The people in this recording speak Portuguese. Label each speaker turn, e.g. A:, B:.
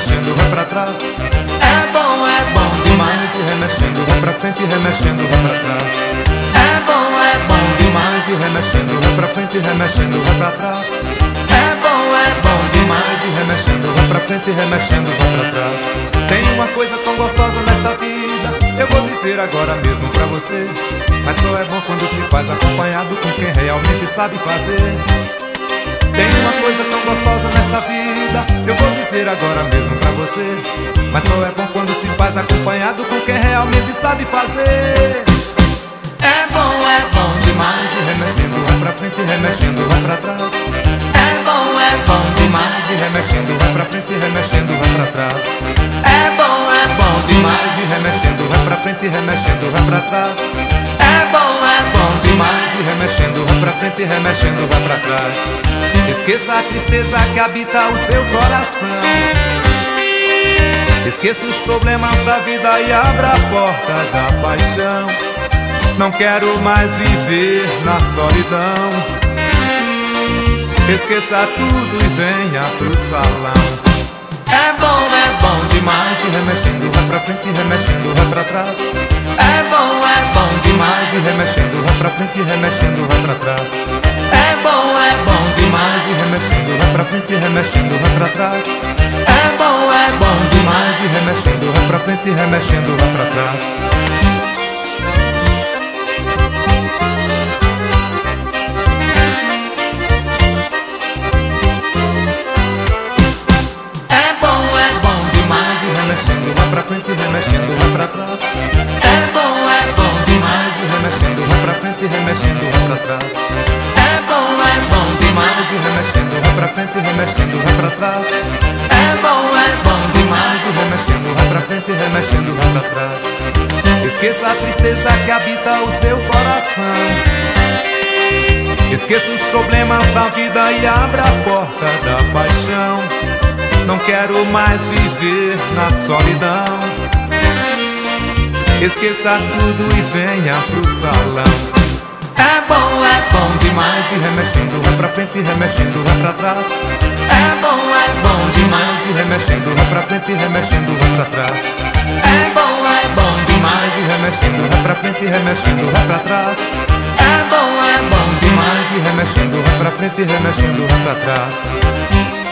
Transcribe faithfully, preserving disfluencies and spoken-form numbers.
A: remexendo, vai pra trás. É bom, é bom demais, e remexendo, vai pra frente, remexendo, vai pra trás. É bom, é bom demais, e remexendo, vai pra frente, remexendo, vai pra trás. É bom, é bom demais, e remexendo, vai pra frente, remexendo, vai pra trás. Tem uma coisa tão gostosa nesta vida, eu vou dizer agora mesmo pra você, mas só é bom quando se faz acompanhado com quem realmente sabe fazer. Tem uma coisa tão gostosa nesta vida, eu vou dizer agora mesmo pra você, mas só é bom quando se faz acompanhado com quem realmente sabe fazer. É bom, é bom demais, e remexendo, vai pra frente, remexendo, vai pra trás. É bom, é bom demais, e remexendo, vai pra frente, remexendo, vai pra trás. É bom, é bom demais, e remexendo, vai pra frente, remexendo, vai pra trás. É bom, é bom demais, e remexendo, vai pra frente, remexendo, vai pra trás. Esqueça a tristeza que habita o seu coração. Esqueça os problemas da vida e abra a porta da paixão. Não quero mais viver na solidão. Esqueça tudo e venha pro salão. É bom, é bom demais, e remexendo, vai pra frente, remexendo, vai pra trás. É bom, é bom demais, e remexendo, vai pra frente, remexendo, vai pra trás. É bom, é bom demais, e remexendo, vai pra frente, remexendo, vai pra trás. É bom, é bom demais, e remexendo, vai pra frente, remexendo, vai pra trás. Remexendo, vai pra frente, remexendo, vai pra trás. É bom, é bom demais, e remexendo, vai pra frente, remexendo, vai pra trás. É bom, é bom demais, e remexendo, vai pra frente, remexendo, vai pra trás. É bom, é bom demais, e remexendo, vai pra frente, remexendo, vai pra trás. Esqueça a tristeza que habita o seu coração. Esqueça os problemas da vida e abra a porta da paixão. Não quero mais viver na solidão. Esqueça tudo e venha pro salão. É bom, é bom demais, e remexendo, vai pra frente, remexendo, vai pra trás. É bom, é bom demais, e remexendo, vai pra frente, remexendo, vai pra trás. É bom, é bom demais, e remexendo, vai pra frente, remexendo, vai pra trás. É bom, é bom demais, e remexendo, vai pra frente, remexendo, vai pra trás.